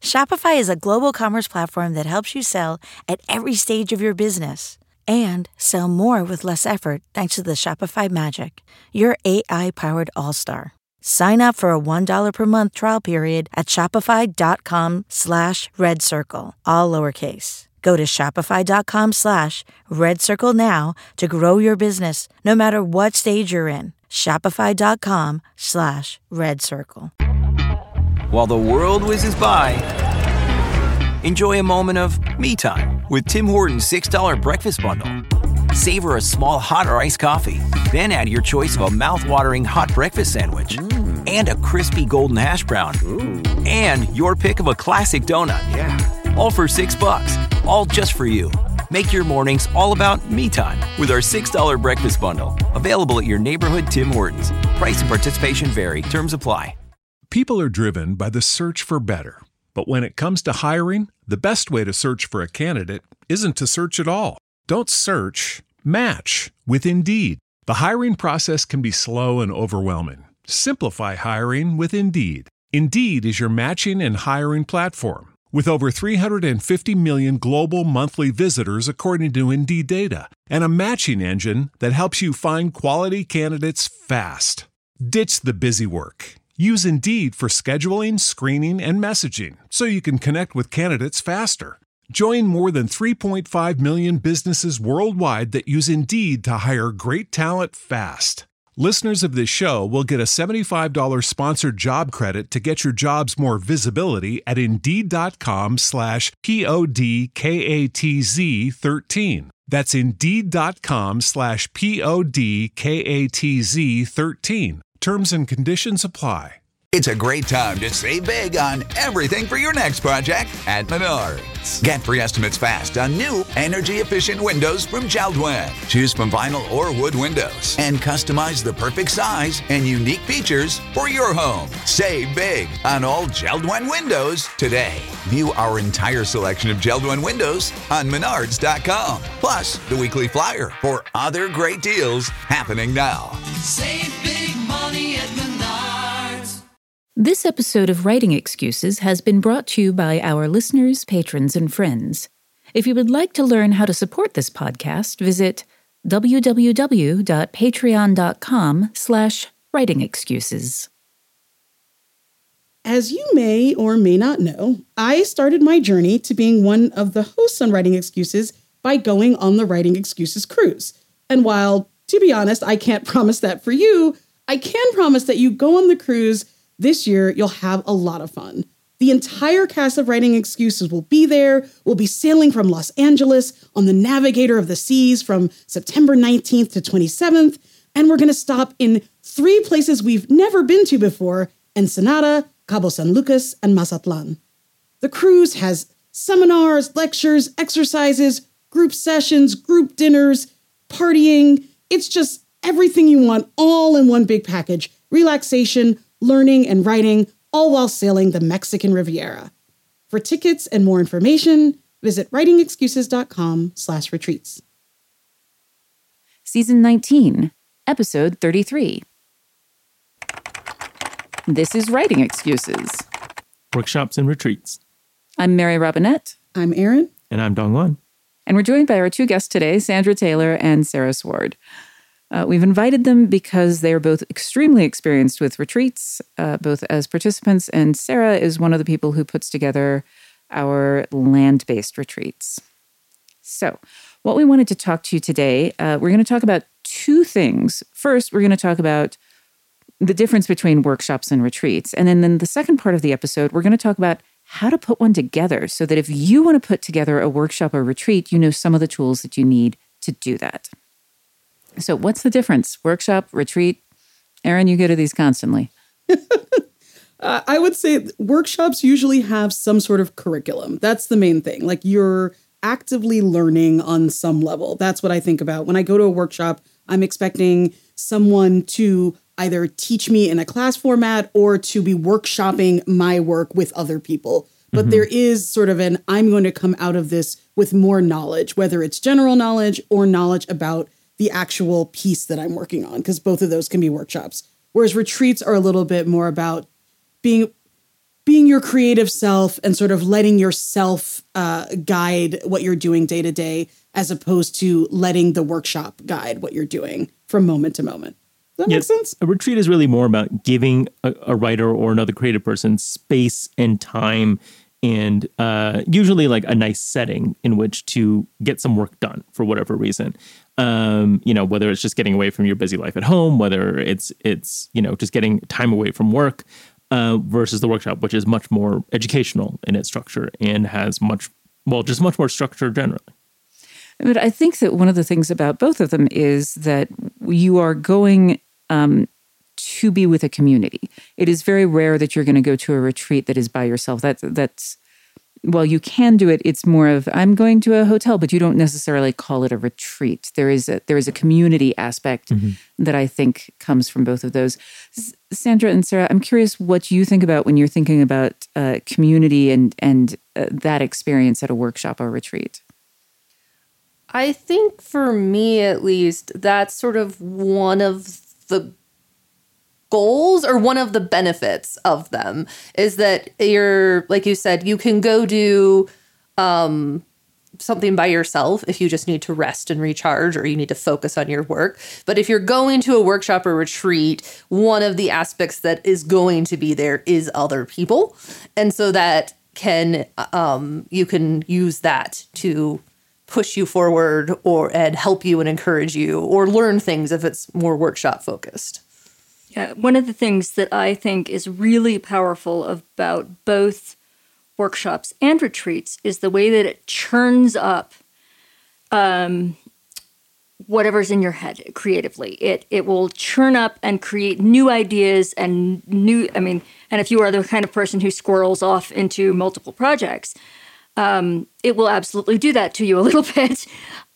Shopify is a global commerce platform that helps you sell at every stage of your business and sell more with less effort thanks to the Shopify Magic, your AI-powered all-star. Sign up for a $1 per month trial period at shopify.com/redcircle, all lowercase. Go to shopify.com/redcircle now to grow your business no matter what stage you're in. Shopify.com/redcircle. While the world whizzes by, enjoy a moment of me time with Tim Hortons $6 breakfast bundle. Savor a small hot or iced coffee, then add your choice of a mouth-watering hot breakfast sandwich and a crispy golden hash brown. Ooh. And your pick of a classic donut. Yeah. All for $6, all just for you. Make your mornings all about me time with our $6 breakfast bundle. Available at your neighborhood Tim Hortons. Price and participation vary. Terms apply. People are driven by the search for better. But when it comes to hiring, the best way to search for a candidate isn't to search at all. Don't search, match with Indeed. The hiring process can be slow and overwhelming. Simplify hiring with Indeed. Indeed is your matching and hiring platform. With over 350 million global monthly visitors according to Indeed data, and a matching engine that helps you find quality candidates fast. Ditch the busy work. Use Indeed for scheduling, screening, and messaging so you can connect with candidates faster. Join more than 3.5 million businesses worldwide that use Indeed to hire great talent fast. Listeners of this show will get a $75 sponsored job credit to get your jobs more visibility at Indeed.com/PODKATZ13. That's Indeed.com/PODKATZ13. Terms and conditions apply. It's a great time to save big on everything for your next project at Menards. Get free estimates fast on new energy-efficient windows from JELD-WEN. Choose from vinyl or wood windows and customize the perfect size and unique features for your home. Save big on all JELD-WEN windows today. View our entire selection of JELD-WEN windows on Menards.com. Plus, the weekly flyer for other great deals happening now. Save big money at Menards. This episode of Writing Excuses has been brought to you by our listeners, patrons, and friends. If you would like to learn how to support this podcast, visit www.patreon.com/writingexcuses. As you may or may not know, I started my journey to being one of the hosts on Writing Excuses by going on the Writing Excuses cruise. And while, to be honest, I can't promise that for you, I can promise that you go on the cruise this year, you'll have a lot of fun. The entire cast of Writing Excuses will be there. We'll be sailing from Los Angeles on the Navigator of the Seas from September 19th to 27th. And we're going to stop in 3 places we've never been to before: Ensenada, Cabo San Lucas, and Mazatlan. The cruise has seminars, lectures, exercises, group sessions, group dinners, partying. It's just everything you want all in one big package. Relaxation, learning, and writing, all while sailing the Mexican Riviera. For tickets and more information, visit writingexcuses.com/retreats. Season 19, Episode 33. This is Writing Excuses. Workshops and retreats. I'm Mary Robinette. I'm Erin. And I'm Dongwon. And we're joined by our 2 guests today, Sandra Taylor and Sarah Sward. We've invited them because they are both extremely experienced with retreats, both as participants, and Sarah is one of the people who puts together our land-based retreats. So, what we wanted to talk to you today, we're going to talk about 2 things. First, we're going to talk about the difference between workshops and retreats. And then in the second part of the episode, we're going to talk about how to put one together so that if you want to put together a workshop or retreat, you know some of the tools that you need to do that. So what's the difference? Workshop, retreat? Erin, you go to these constantly. I would say workshops usually have some sort of curriculum. That's the main thing. Like, you're actively learning on some level. That's what I think about. When I go to a workshop, I'm expecting someone to either teach me in a class format or to be workshopping my work with other people. But there is sort of I'm going to come out of this with more knowledge, whether it's general knowledge or knowledge about the actual piece that I'm working on, because both of those can be workshops. Whereas retreats are a little bit more about being being your creative self and sort of letting yourself guide what you're doing day to day, as opposed to letting the workshop guide what you're doing from moment to moment. Does that make sense? A retreat is really more about giving a writer or another creative person space and time and usually like a nice setting in which to get some work done for whatever reason. Whether it's just getting away from your busy life at home, whether it's just getting time away from work, versus the workshop, which is much more educational in its structure and has much more structure generally. But I think that one of the things about both of them is that you are going to be with a community. It is very rare that you're going to go to a retreat that is by yourself. That's well, you can do it. It's more of, I'm going to a hotel, but you don't necessarily call it a retreat. There is a community aspect that I think comes from both of those. Sandra and Sarah, I'm curious what you think about when you're thinking about community and that experience at a workshop or retreat. I think for me, at least, that's sort of one of the goals or one of the benefits of them is that you're, like you said, you can go do something by yourself if you just need to rest and recharge or you need to focus on your work. But if you're going to a workshop or retreat, one of the aspects that is going to be there is other people. And so that you can use that to push you forward and help you and encourage you or learn things if it's more workshop focused. Yeah, one of the things that I think is really powerful about both workshops and retreats is the way that it churns up whatever's in your head creatively. It will churn up and create new ideas and and if you are the kind of person who squirrels off into multiple projects, it will absolutely do that to you a little bit.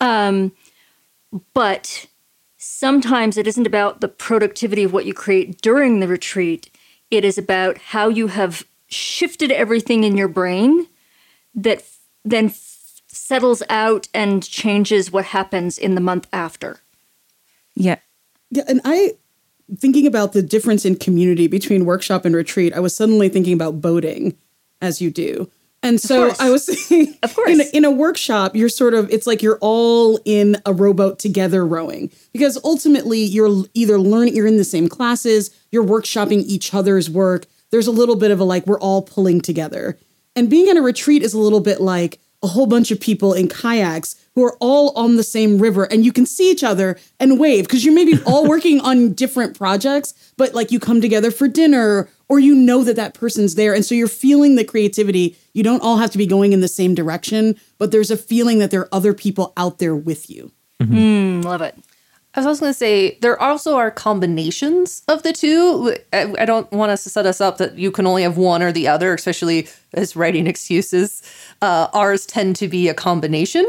But sometimes it isn't about the productivity of what you create during the retreat. It is about how you have shifted everything in your brain that then settles out and changes what happens in the month after. Yeah, and thinking about the difference in community between workshop and retreat, I was suddenly thinking about boating, as you do. And so I was thinking, of course, in a workshop, it's like you're all in a rowboat together rowing, because ultimately you're either you're in the same classes, you're workshopping each other's work. There's a little bit of we're all pulling together. And being in a retreat is a little bit like a whole bunch of people in kayaks who are all on the same river, and you can see each other and wave because you're maybe all working on different projects, but you come together for dinner or that person's there. And so you're feeling the creativity. You don't all have to be going in the same direction, but there's a feeling that there are other people out there with you. Love it. I was also going to say, there also are combinations of the two. I don't want us to set us up that you can only have one or the other, especially as writing excuses. Ours tend to be a combination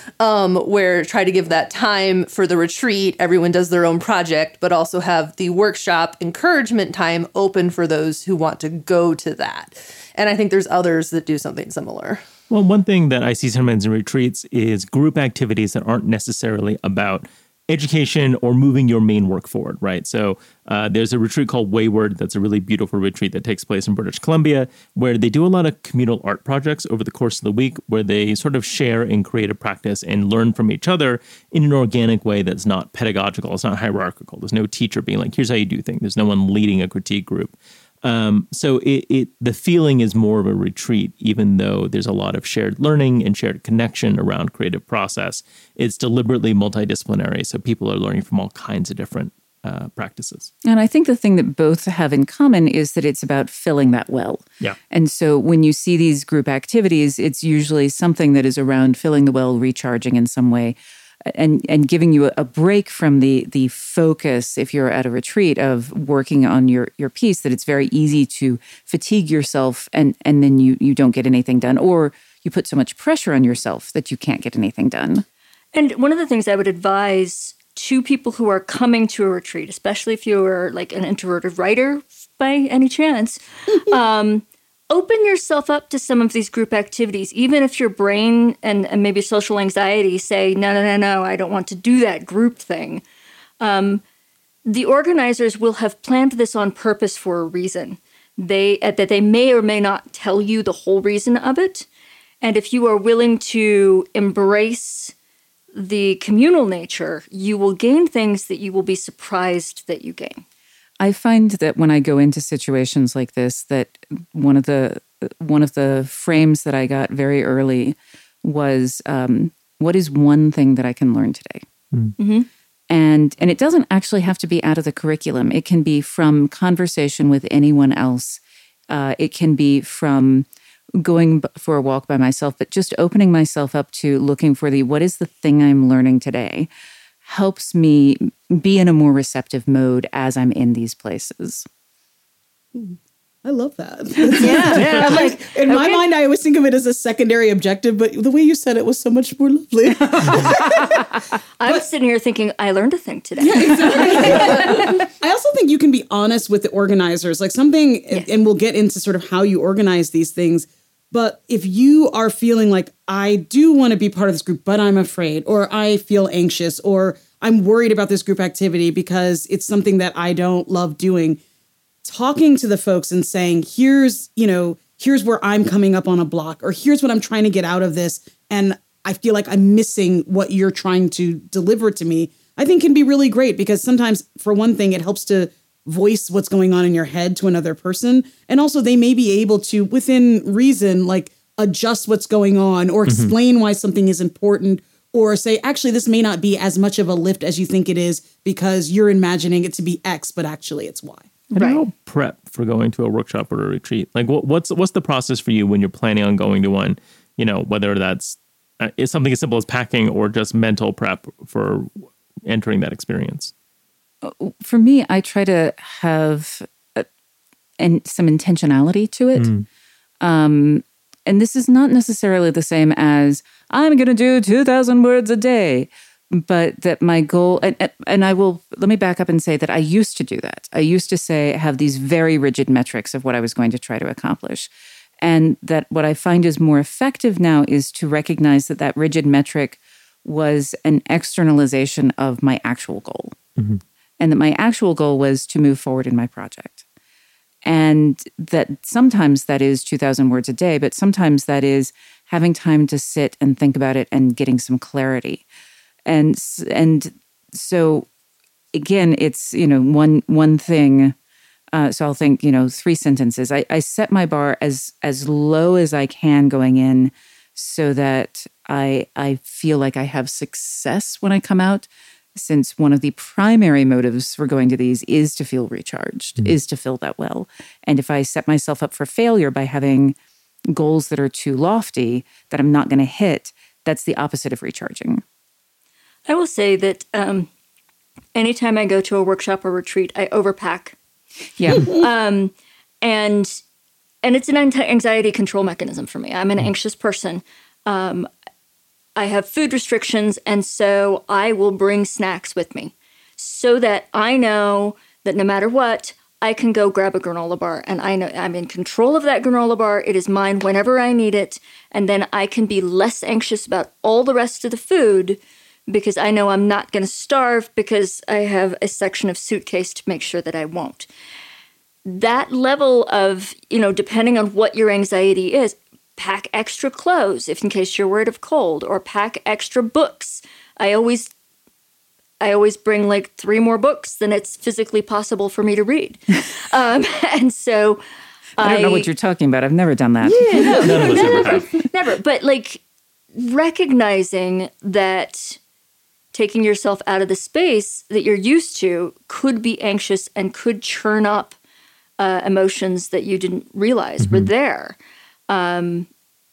where try to give that time for the retreat. Everyone does their own project, but also have the workshop encouragement time open for those who want to go to that. And I think there's others that do something similar. Well, one thing that I see sometimes in retreats is group activities that aren't necessarily about education or moving your main work forward, right? So there's a retreat called Wayward that's a really beautiful retreat that takes place in British Columbia, where they do a lot of communal art projects over the course of the week, where they sort of share in creative practice and learn from each other in an organic way that's not pedagogical, it's not hierarchical. There's no teacher being like, here's how you do things. There's no one leading a critique group. So the feeling is more of a retreat, even though there's a lot of shared learning and shared connection around creative process. It's deliberately multidisciplinary, so people are learning from all kinds of different practices. And I think the thing that both have in common is that it's about filling that well. Yeah. And so when you see these group activities, it's usually something that is around filling the well, recharging in some way, and giving you a break from the focus, if you're at a retreat, of working on your piece, that it's very easy to fatigue yourself and then you don't get anything done, or you put so much pressure on yourself that you can't get anything done. And one of the things I would advise to people who are coming to a retreat, especially if you are like an introverted writer by any chance, open yourself up to some of these group activities, even if your brain and maybe social anxiety say, no, I don't want to do that group thing. The organizers will have planned this on purpose for a reason. that they may or may not tell you the whole reason of it. And if you are willing to embrace the communal nature, you will gain things that you will be surprised that you gain. I find that when I go into situations like this, that one of the frames that I got very early was, what is one thing that I can learn today? Mm-hmm. And it doesn't actually have to be out of the curriculum. It can be from conversation with anyone else. It can be from going for a walk by myself, but just opening myself up to looking for what is the thing I'm learning today helps me be in a more receptive mode as I'm in these places. I love that. Yeah. Like, in my mind, I always think of it as a secondary objective, but the way you said it was so much more lovely. I'm sitting here thinking, I learned a thing today. Yeah, exactly. I also think you can be honest with the organizers, like something, Yes. and we'll get into sort of how you organize these things. But if you are feeling like, I do want to be part of this group, but I'm afraid, or I feel anxious, or I'm worried about this group activity because it's something that I don't love doing, talking to the folks and saying, here's where I'm coming up on a block, or here's what I'm trying to get out of this, and I feel like I'm missing what you're trying to deliver to me, I think can be really great, because sometimes, for one thing, it helps to voice what's going on in your head to another person. And also they may be able to, within reason, like adjust what's going on, or explain why something is important, or say, actually, this may not be as much of a lift as you think it is because you're imagining it to be X, but actually it's Y. How do you all prep for going to a workshop or a retreat? Like, what's the process for you when you're planning on going to one? You know, whether that's it's something as simple as packing or just mental prep for entering that experience. For me, I try to have some intentionality to it. And this is not necessarily the same as I'm going to do 2,000 words a day, but that my goal, and I will, let me back up and say that I used to do that. I used to have these very rigid metrics of what I was going to try to accomplish. And that what I find is more effective now is to recognize that rigid metric was an externalization of my actual goal. Mm-hmm. And that my actual goal was to move forward in my project. And that sometimes that is 2,000 words a day, but sometimes that is having time to sit and think about it and getting some clarity. And so, again, it's, one thing. So I'll think, 3 sentences. I set my bar as low as I can going in so that I feel like I have success when I come out. Since one of the primary motives for going to these is to feel recharged, is to feel that well. And if I set myself up for failure by having goals that are too lofty that I'm not going to hit, that's the opposite of recharging. I will say that anytime I go to a workshop or retreat, I overpack. Yeah. And it's an anxiety control mechanism for me. I'm an anxious person. I have food restrictions, and so I will bring snacks with me so that I know that no matter what, I can go grab a granola bar, and I know I'm in control of that granola bar. It is mine whenever I need it, and then I can be less anxious about all the rest of the food because I know I'm not going to starve because I have a section of suitcase to make sure that I won't. That level of, depending on what your anxiety is, pack extra clothes if in case you're worried of cold, or pack extra books. I always bring like 3 more books than it's physically possible for me to read. And so I don't know what you're talking about. I've never done that. Yeah, no, None of us ever have. Never. But like recognizing that taking yourself out of the space that you're used to could be anxious and could churn up emotions that you didn't realize were there. And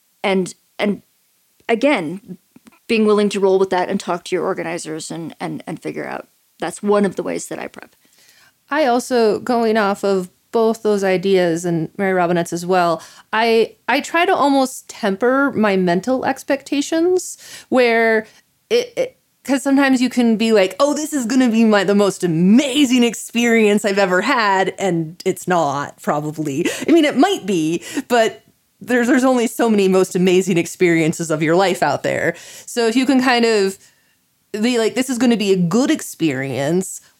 again, being willing to roll with that and talk to your organizers and figure out. That's one of the ways that I prep. I also, going off of both those ideas and Mary Robinette's as well, I try to almost temper my mental expectations where because sometimes you can be like, oh, this is going to be the most amazing experience I've ever had. And it's not, probably. I mean, it might be, but there's only so many most amazing experiences of your life out there. So if you can kind of be like, this is going to be a good experience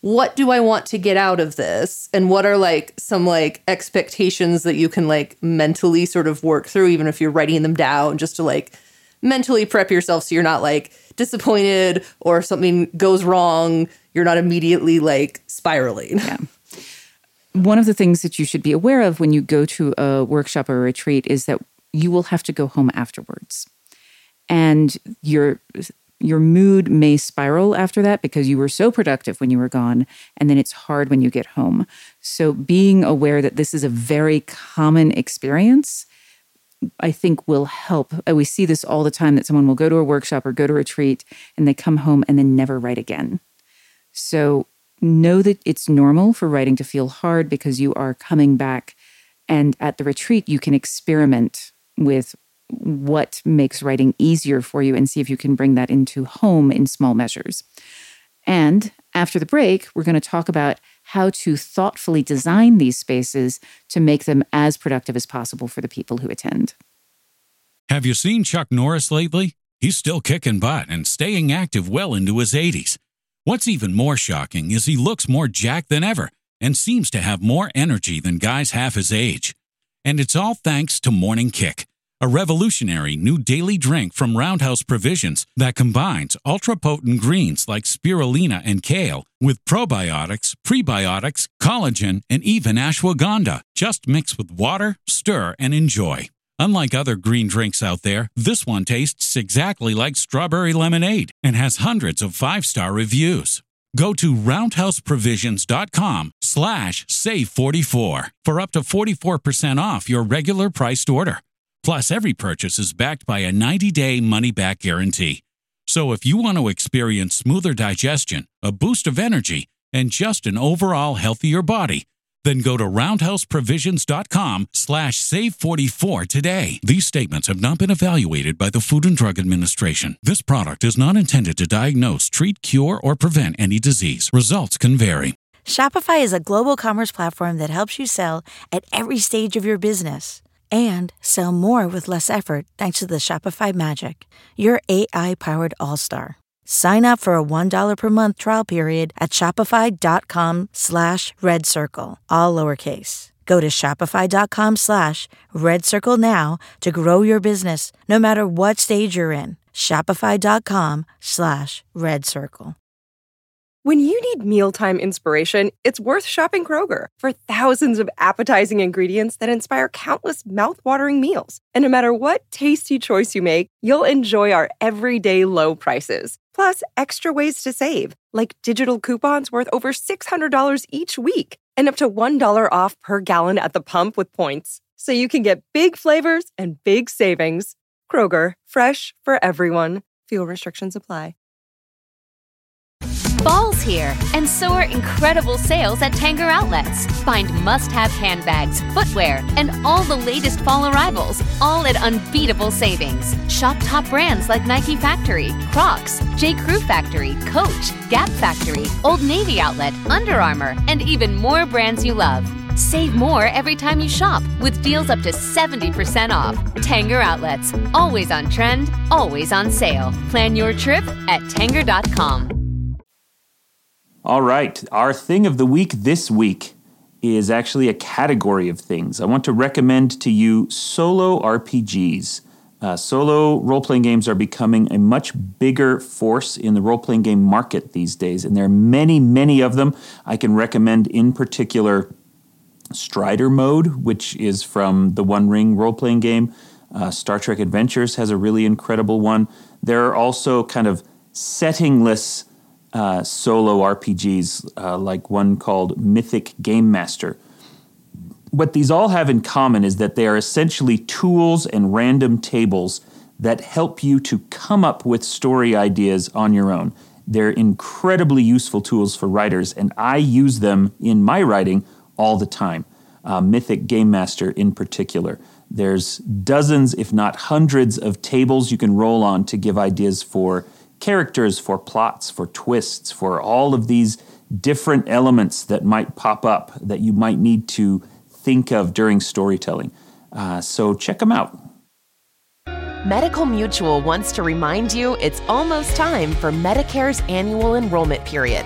what do I want to get out of this? And what are like some like expectations that you can like mentally sort of work through, even if you're writing them down, just to like mentally prep yourself so you're not like disappointed or something goes wrong. You're not immediately like spiraling. Yeah. One of the things that you should be aware of when you go to a workshop or a retreat is that you will have to go home afterwards. And your mood may spiral after that because you were so productive when you were gone, and then it's hard when you get home. So being aware that this is a very common experience, I think will help. We see this all the time, that someone will go to a workshop or go to a retreat and they come home and then never write again. So know that it's normal for writing to feel hard because you are coming back, and at the retreat you can experiment with what makes writing easier for you and see if you can bring that into home in small measures. And after the break, we're going to talk about how to thoughtfully design these spaces to make them as productive as possible for the people who attend. Have you seen Chuck Norris lately? He's still kicking butt and staying active well into his 80s. What's even more shocking is he looks more jacked than ever and seems to have more energy than guys half his age. And it's all thanks to Morning Kick, a revolutionary new daily drink from Roundhouse Provisions that combines ultra-potent greens like spirulina and kale with probiotics, prebiotics, collagen, and even ashwagandha. Just mix with water, stir, and enjoy. Unlike other green drinks out there, this one tastes exactly like strawberry lemonade and has hundreds of 5-star reviews. Go to roundhouseprovisions.com/save44 for up to 44% off your regular priced order. Plus, every purchase is backed by a 90-day money-back guarantee. So if you want to experience smoother digestion, a boost of energy, and just an overall healthier body, then go to roundhouseprovisions.com/save44 today. These statements have not been evaluated by the Food and Drug Administration. This product is not intended to diagnose, treat, cure, or prevent any disease. Results can vary. Shopify is a global commerce platform that helps you sell at every stage of your business and sell more with less effort thanks to the Shopify Magic, your AI-powered all-star. Sign up for a $1 per month trial period at shopify.com/redcircle, all lowercase. Go to shopify.com/redcircle now to grow your business, no matter what stage you're in. Shopify.com/redcircle. When you need mealtime inspiration, it's worth shopping Kroger for thousands of appetizing ingredients that inspire countless mouth-watering meals. And no matter what tasty choice you make, you'll enjoy our everyday low prices. Plus, extra ways to save, like digital coupons worth over $600 each week and up to $1 off per gallon at the pump with points. So you can get big flavors and big savings. Kroger, fresh for everyone. Fuel restrictions apply. Fall's here, and so are incredible sales at Tanger Outlets. Find must-have handbags, footwear, and all the latest fall arrivals, all at unbeatable savings. Shop top brands like Nike Factory, Crocs, J. Crew Factory, Coach, Gap Factory, Old Navy Outlet, Under Armour, and even more brands you love. Save more every time you shop with deals up to 70% off. Tanger Outlets, always on trend, always on sale. Plan your trip at Tanger.com. All right, our thing of the week this week is actually a category of things. I want to recommend to you solo RPGs. Solo role-playing games are becoming a much bigger force in the role-playing game market these days, and there are many, many of them. I can recommend in particular Strider Mode, which is from the One Ring role-playing game. Star Trek Adventures has a really incredible one. There are also kind of settingless solo RPGs, like one called Mythic Game Master. What these all have in common is that they are essentially tools and random tables that help you to come up with story ideas on your own. They're incredibly useful tools for writers, and I use them in my writing all the time. Mythic Game Master in particular. There's dozens, if not hundreds, of tables you can roll on to give ideas for characters, for plots, for twists, for all of these different elements that might pop up that you might need to think of during storytelling. So check them out. Medical Mutual wants to remind you it's almost time for Medicare's annual enrollment period.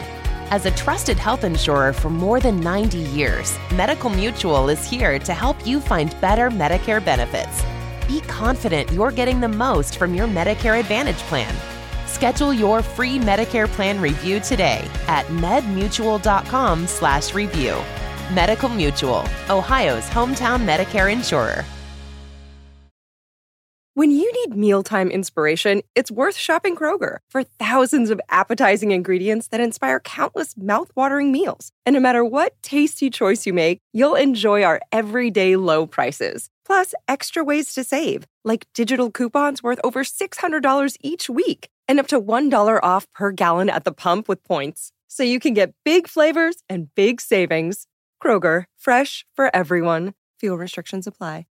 As a trusted health insurer for more than 90 years, Medical Mutual is here to help you find better Medicare benefits. Be confident you're getting the most from your Medicare Advantage plan. Schedule your free Medicare plan review today at medmutual.com/review. Medical Mutual, Ohio's hometown Medicare insurer. When you need mealtime inspiration, it's worth shopping Kroger for thousands of appetizing ingredients that inspire countless mouth-watering meals. And no matter what tasty choice you make, you'll enjoy our everyday low prices. Plus, extra ways to save, like digital coupons worth over $600 each week and up to $1 off per gallon at the pump with points. So you can get big flavors and big savings. Kroger, fresh for everyone. Fuel restrictions apply.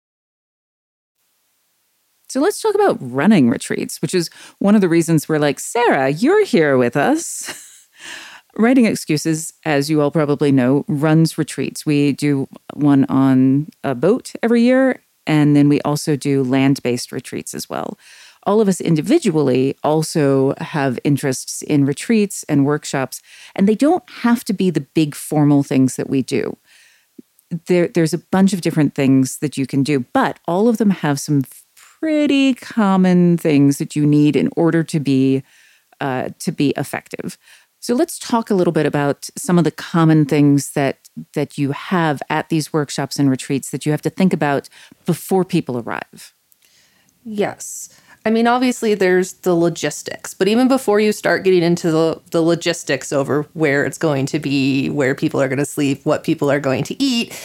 So let's talk about running retreats, which is one of the reasons we're like, Sarah, you're here with us. Writing Excuses, as you all probably know, runs retreats. We do one on a boat every year, and then we also do land-based retreats as well. All of us individually also have interests in retreats and workshops, and they don't have to be the big formal things that we do. There's a bunch of different things that you can do, but all of them have some pretty common things that you need in order to be effective. So let's talk a little bit about some of the common things that you have at these workshops and retreats that you have to think about before people arrive. Yes. I mean, obviously there's the logistics, but even before you start getting into the logistics over where it's going to be, where people are going to sleep, what people are going to eat,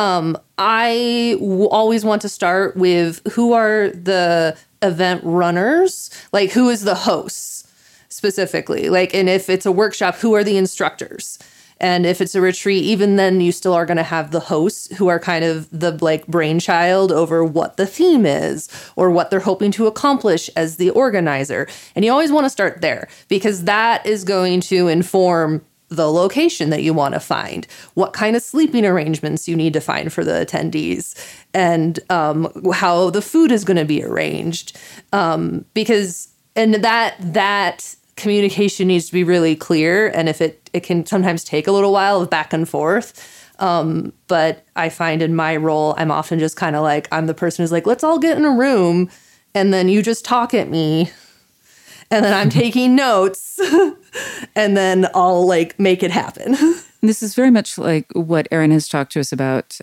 I always want to start with who are the event runners, like who is the hosts specifically, like, and if it's a workshop, who are the instructors? And if it's a retreat, even then you still are going to have the hosts who are kind of the like brainchild over what the theme is or what they're hoping to accomplish as the organizer. And you always want to start there because that is going to inform the location that you want to find, what kind of sleeping arrangements you need to find for the attendees, and how the food is going to be arranged. Because that communication needs to be really clear. And if it can sometimes take a little while of back and forth. But I find in my role, I'm often just kind of like, I'm the person who's like, let's all get in a room. And then you just talk at me. And then I'm taking notes. And then I'll like make it happen. This is very much like what Erin has talked to us about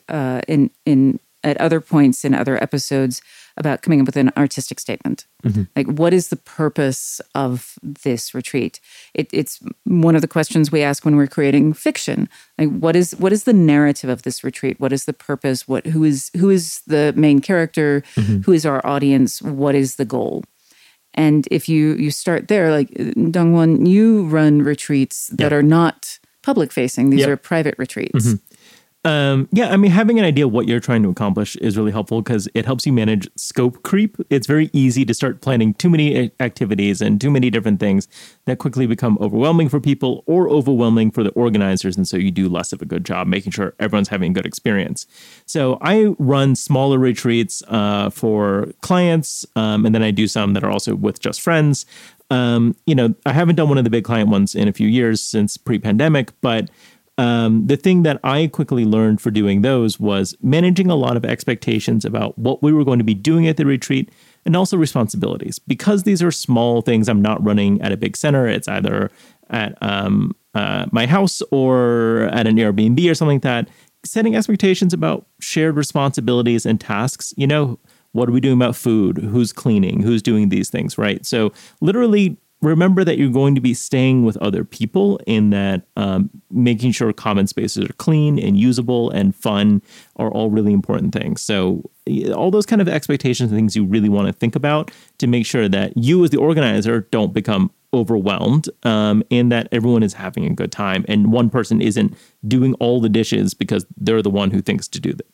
at other points in other episodes about coming up with an artistic statement. Mm-hmm. Like, what is the purpose of this retreat? It's one of the questions we ask when we're creating fiction. Like, what is the narrative of this retreat? What is the purpose? Who is the main character? Mm-hmm. Who is our audience? What is the goal? And if you start there, like Dongwon, you run retreats that are not public facing. These are private retreats. Mm-hmm. I mean, having an idea of what you're trying to accomplish is really helpful because it helps you manage scope creep. It's very easy to start planning too many activities and too many different things that quickly become overwhelming for people or overwhelming for the organizers. And so you do less of a good job making sure everyone's having a good experience. So I run smaller retreats for clients, and then I do some that are also with just friends. I haven't done one of the big client ones in a few years since pre-pandemic, but the thing that I quickly learned for doing those was managing a lot of expectations about what we were going to be doing at the retreat and also responsibilities. Because these are small things, I'm not running at a big center. It's either at my house or at an Airbnb or something like that. Setting expectations about shared responsibilities and tasks. What are we doing about food? Who's cleaning? Who's doing these things, right? So literally remember that you're going to be staying with other people in that making sure common spaces are clean and usable and fun are all really important things. So all those kind of expectations and things you really want to think about to make sure that you as the organizer don't become overwhelmed and that everyone is having a good time and one person isn't doing all the dishes because they're the one who thinks to do that.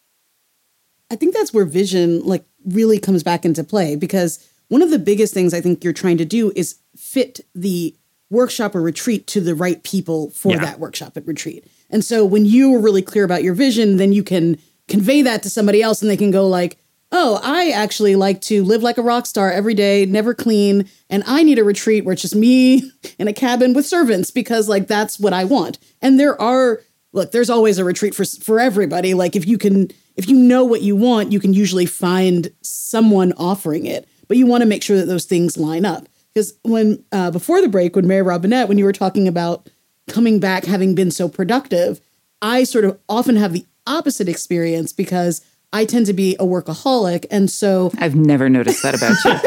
I think that's where vision really comes back into play because one of the biggest things I think you're trying to do is fit the workshop or retreat to the right people for that workshop and retreat. And so when you are really clear about your vision, then you can convey that to somebody else and they can go like, oh, I actually like to live like a rock star every day, never clean, and I need a retreat where it's just me in a cabin with servants because like that's what I want. And there's always a retreat for everybody. Like if you know what you want, you can usually find someone offering it, but you want to make sure that those things line up. Because when before the break, when Mary Robinette, when you were talking about coming back having been so productive, I sort of often have the opposite experience because I tend to be a workaholic. And so I've never noticed that about you.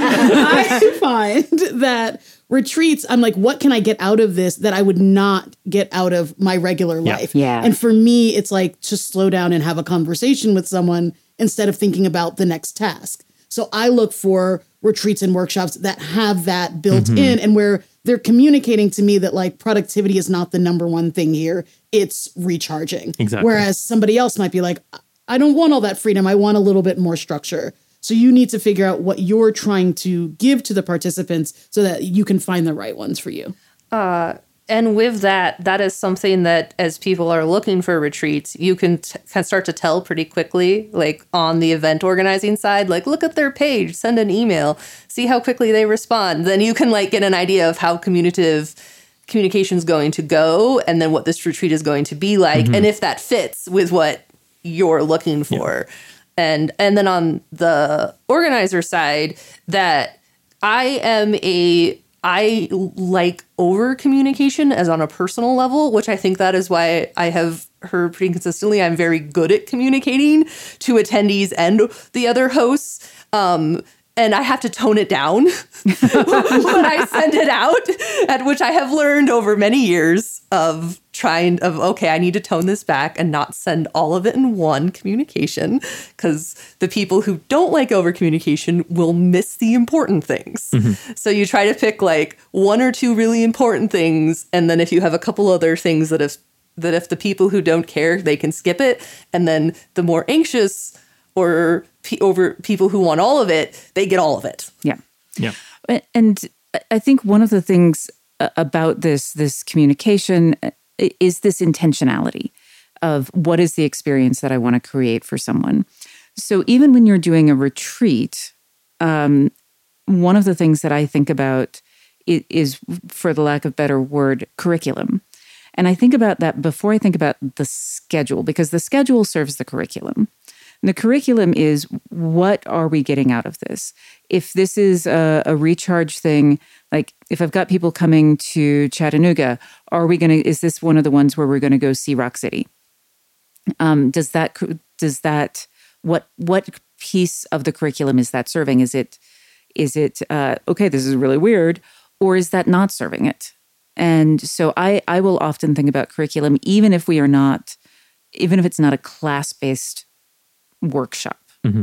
I find that retreats, I'm like, what can I get out of this that I would not get out of my regular life? Yeah. And for me, it's like to slow down and have a conversation with someone instead of thinking about the next task. So I look for retreats and workshops that have that built in and where they're communicating to me that like productivity is not the number one thing here. It's recharging. Exactly. Whereas somebody else might be like, I don't want all that freedom. I want a little bit more structure. So you need to figure out what you're trying to give to the participants so that you can find the right ones for you. And with that is something that as people are looking for retreats, you can start to tell pretty quickly, like on the event organizing side, like look at their page, send an email, see how quickly they respond. Then you can like get an idea of how communication is going to go and then what this retreat is going to be like. And if that fits with what you're looking for. Yeah. And then on the organizer side, that I like over communication as on a personal level, which I think that is why I have heard pretty consistently I'm very good at communicating to attendees and the other hosts. And I have to tone it down when I send it out, at which I have learned over many years of okay, I need to tone this back and not send all of it in one communication because the people who don't like over communication will miss the important things. So you try to pick like one or two really important things. And then if you have a couple other things that if the people who don't care, they can skip it. And then the more anxious or over people who want all of it, they get all of it. Yeah. And I think one of the things about this communication is this intentionality of what is the experience that I want to create for someone. So even when you're doing a retreat, one of the things that I think about is, for the lack of better word, curriculum. And I think about that before I think about the schedule, because the schedule serves the curriculum. And the curriculum is, what are we getting out of this? If this is a recharge thing, like if I've got people coming to Chattanooga, is this one of the ones where we're going to go see Rock City? What piece of the curriculum is that serving? Is it okay, this is really weird, or is that not serving it? And so I will often think about curriculum, even if it's not a class-based workshop.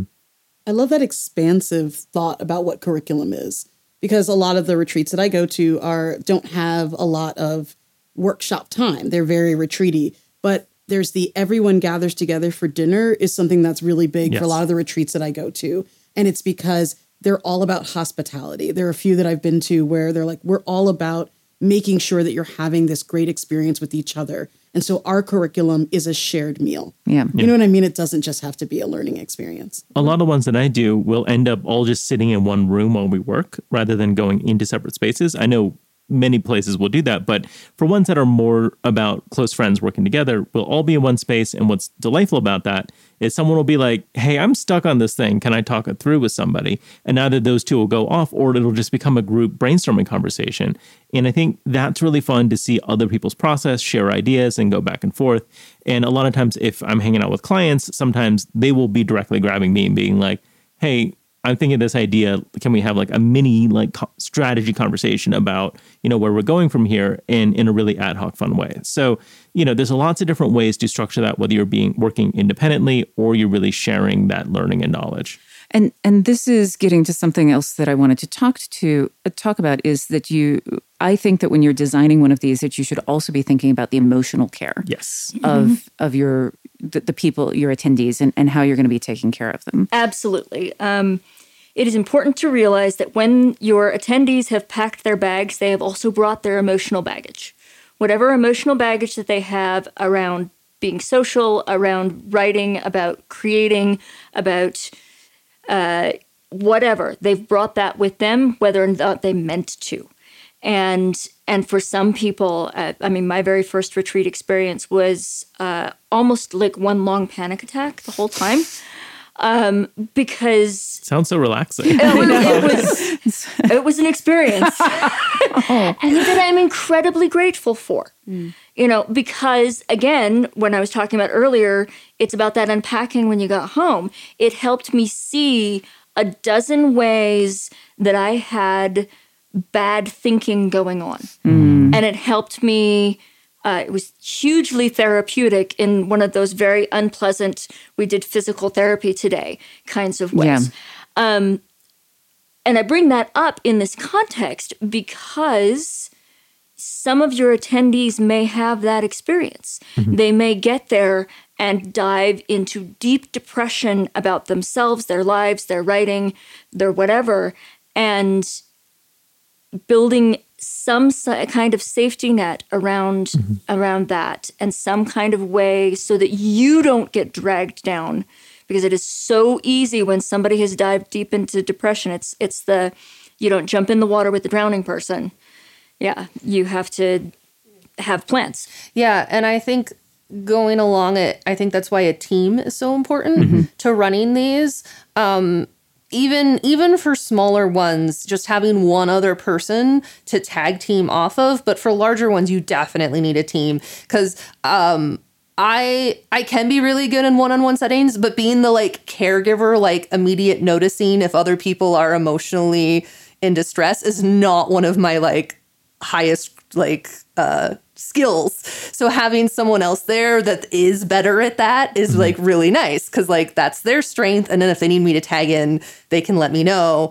I love that expansive thought about what curriculum is, because a lot of the retreats that I go to don't have a lot of workshop time. They're very retreaty, but there's the everyone gathers together for dinner is something that's really big for a lot of the retreats that I go to. And it's because they're all about hospitality. There are a few that I've been to where they're like, we're all about making sure that you're having this great experience with each other. And so our curriculum is a shared meal. Yeah. You know what I mean? It doesn't just have to be a learning experience. A lot of ones that I do will end up all just sitting in one room while we work rather than going into separate spaces. I know many places will do that, but for ones that are more about close friends working together, we'll all be in one space. And what's delightful about that is someone will be like, hey, I'm stuck on this thing. Can I talk it through with somebody? And either those two will go off or it'll just become a group brainstorming conversation. And I think that's really fun to see other people's process, share ideas, and go back and forth. And a lot of times if I'm hanging out with clients, sometimes they will be directly grabbing me and being like, hey, I'm thinking of this idea. Can we have like a mini strategy conversation about, where we're going from here in a really ad hoc fun way? So, there's lots of different ways to structure that, whether you're working independently or you're really sharing that learning and knowledge. And this is getting to something else that I wanted to talk about is that I think that when you're designing one of these, that you should also be thinking about the emotional care of the people, your attendees, and how you're going to be taking care of them. Absolutely. It is important to realize that when your attendees have packed their bags, they have also brought their emotional baggage. Whatever emotional baggage that they have around being social, around writing, about creating, about whatever. They've brought that with them, whether or not they meant to. And for some people, my very first retreat experience was almost like one long panic attack the whole time. Because sounds so relaxing. It was an experience, and that I'm incredibly grateful for. Because again, when I was talking about earlier, it's about that unpacking when you got home. It helped me see a dozen ways that I had bad thinking going on, and it helped me. It was hugely therapeutic in one of those very unpleasant, we did physical therapy today kinds of ways. Yeah. And I bring that up in this context because some of your attendees may have that experience. Mm-hmm. They may get there and dive into deep depression about themselves, their lives, their writing, their whatever, and building some kind of safety net around that, and some kind of way so that you don't get dragged down, because it is so easy when somebody has dived deep into depression. It's the, you don't jump in the water with the drowning person. Yeah, you have to have plans. Yeah, and I think going along it, I think that's why a team is so important to running these. Even for smaller ones, just having one other person to tag team off of. But for larger ones, you definitely need a team, because I can be really good in one-on-one settings, but being the caregiver, immediate noticing if other people are emotionally in distress is not one of my highest skills. So having someone else there that is better at that is really nice, because that's their strength. And then if they need me to tag in, they can let me know.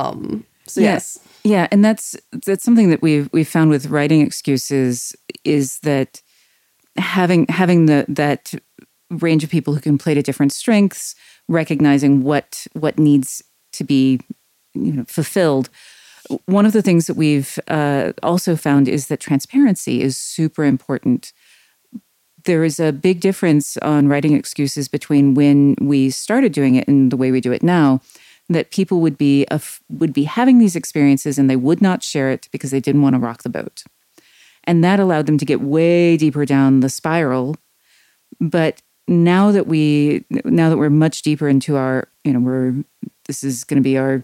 Yes. Yeah. And that's something that we've found with writing excuses, is that having that range of people who can play to different strengths, recognizing what needs to be fulfilled. One of the things that we've also found is that transparency is super important. There is a big difference on writing excuses between when we started doing it and the way we do it now, that people would be having these experiences and they would not share it because they didn't want to rock the boat. And that allowed them to get way deeper down the spiral. But now that we're much deeper into our, this is going to be our,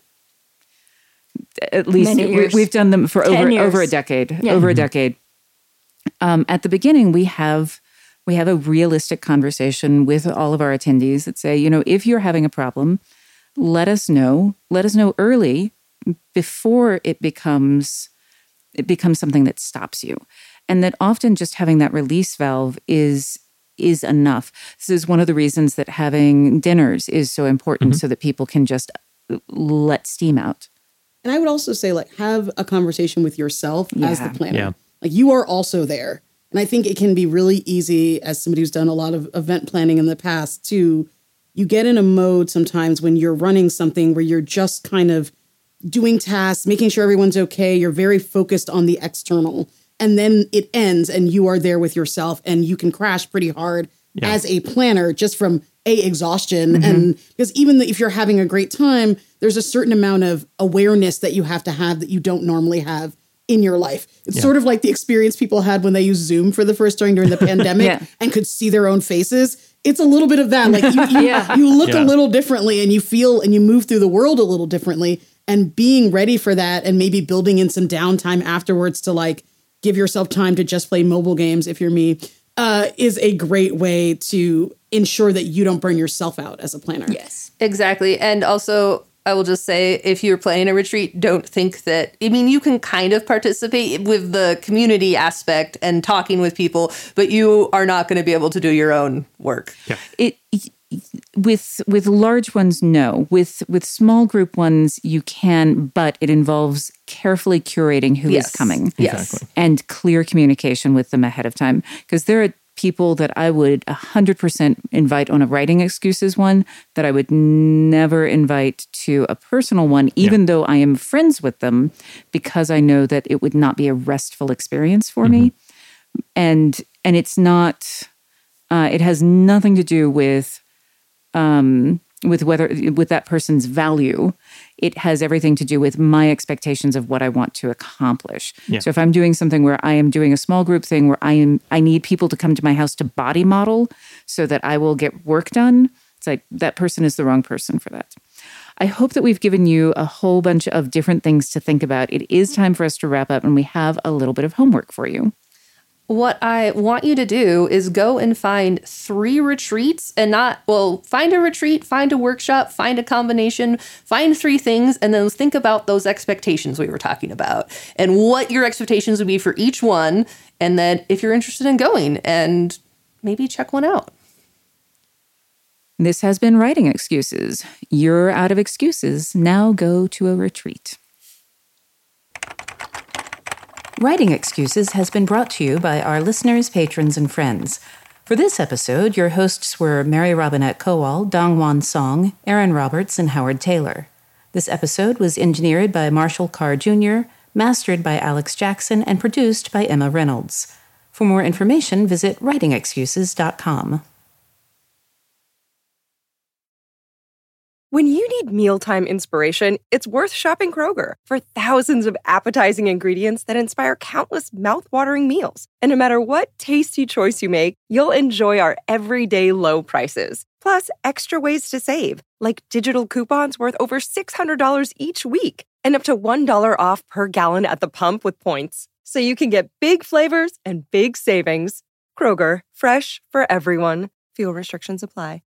at least we've done them for over a decade. Yeah. Over a decade. At the beginning, we have a realistic conversation with all of our attendees that say, if you're having a problem, let us know. Let us know early before it becomes something that stops you. And that often just having that release valve is enough. This is one of the reasons that having dinners is so important, so that people can just let steam out. And I would also say, have a conversation with yourself as the planner. Yeah. You are also there. And I think it can be really easy, as somebody who's done a lot of event planning in the past, you get in a mode sometimes when you're running something where you're just kind of doing tasks, making sure everyone's okay. You're very focused on the external. And then it ends and you are there with yourself, and you can crash pretty hard as a planner just from exhaustion. And because even if you're having a great time, there's a certain amount of awareness that you have to have that you don't normally have in your life. It's sort of like the experience people had when they used Zoom for the first time during the pandemic and could see their own faces. It's a little bit of that. You look a little differently, and you feel and you move through the world a little differently, and being ready for that, and maybe building in some downtime afterwards to give yourself time to just play mobile games, if you're me, is a great way to ensure that you don't burn yourself out as a planner. Yes, exactly. And also, I will just say, if you're planning a retreat, don't think that, you can kind of participate with the community aspect and talking with people, but you are not going to be able to do your own work. Yeah. With large ones, no. With small group ones, you can, but it involves carefully curating who is coming. Yes. And clear communication with them ahead of time. Because there are people that I would 100% invite on a writing excuses one that I would never invite to a personal one, even though I am friends with them, because I know that it would not be a restful experience for me. And it's not, it has nothing to do with with that person's value. It has everything to do with my expectations of what I want to accomplish. Yeah. So if I'm doing something where I am doing a small group thing where I need people to come to my house to body model so that I will get work done, it's like that person is the wrong person for that. I hope that we've given you a whole bunch of different things to think about. It is time for us to wrap up, and we have a little bit of homework for you. What I want you to do is go and find 3 retreats find a retreat, find a workshop, find a combination, find 3 things, and then think about those expectations we were talking about and what your expectations would be for each one. And then if you're interested in going, and maybe check one out. This has been Writing Excuses. You're out of excuses. Now go to a retreat. Writing Excuses has been brought to you by our listeners, patrons, and friends. For this episode, your hosts were Mary Robinette Kowal, Dongwon Song, Aaron Roberts, and Howard Taylor. This episode was engineered by Marshall Carr Jr., mastered by Alex Jackson, and produced by Emma Reynolds. For more information, visit writingexcuses.com. When you need mealtime inspiration, it's worth shopping Kroger for thousands of appetizing ingredients that inspire countless mouth-watering meals. And no matter what tasty choice you make, you'll enjoy our everyday low prices. Plus, extra ways to save, like digital coupons worth over $600 each week and up to $1 off per gallon at the pump with points. So you can get big flavors and big savings. Kroger, fresh for everyone. Fuel restrictions apply.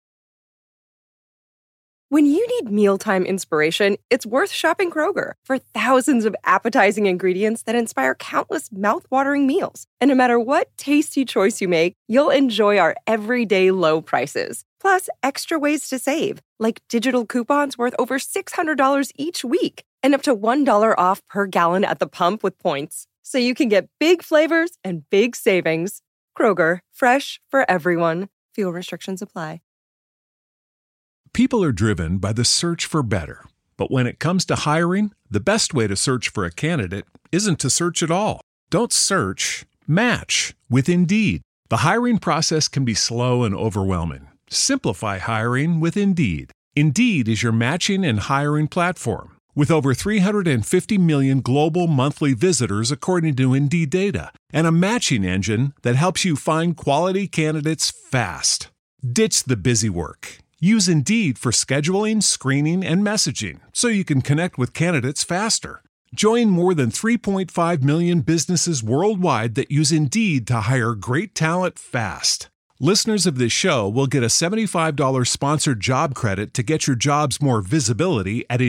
When you need mealtime inspiration, it's worth shopping Kroger for thousands of appetizing ingredients that inspire countless mouth-watering meals. And no matter what tasty choice you make, you'll enjoy our everyday low prices. Plus, extra ways to save, like digital coupons worth over $600 each week and up to $1 off per gallon at the pump with points. So you can get big flavors and big savings. Kroger, fresh for everyone. Fuel restrictions apply. People are driven by the search for better. But when it comes to hiring, the best way to search for a candidate isn't to search at all. Don't search, match with Indeed. The hiring process can be slow and overwhelming. Simplify hiring with Indeed. Indeed is your matching and hiring platform. With over 350 million global monthly visitors according to Indeed data, and a matching engine that helps you find quality candidates fast. Ditch the busy work. Use Indeed for scheduling, screening, and messaging so you can connect with candidates faster. Join more than 3.5 million businesses worldwide that use Indeed to hire great talent fast. Listeners of this show will get a $75 sponsored job credit to get your jobs more visibility at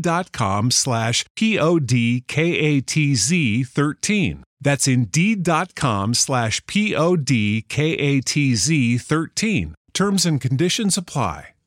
Indeed.com/PODKATZ13. That's Indeed.com/PODKATZ13. Terms and conditions apply.